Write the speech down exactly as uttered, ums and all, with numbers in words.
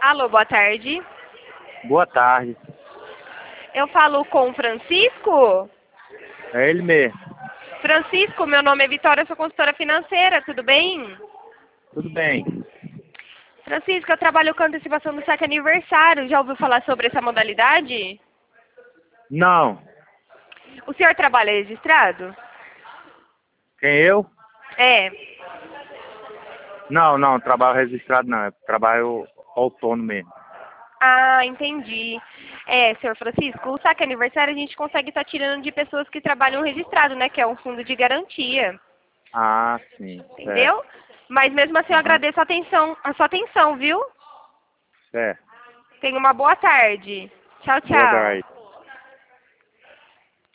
Alô, boa tarde. Boa tarde. Eu falo com o Francisco? É ele mesmo. Francisco, meu nome é Vitória, eu sou consultora financeira, tudo bem? Tudo bem. Francisco, eu trabalho com antecipação do saque aniversário. Já ouviu falar sobre essa modalidade? Não. O senhor trabalha registrado? Quem eu? É. Não, não, trabalho registrado não. É trabalho autônomo mesmo. Ah, entendi. É, senhor Francisco, o saque aniversário a gente consegue estar tirando de pessoas que trabalham registrado, né? Que é um fundo de garantia. Ah, sim. Certo. Entendeu? Mas mesmo assim eu Aham. agradeço a atenção, a sua atenção, viu? Certo. Tenha uma boa tarde. Tchau, Boa tchau. tarde.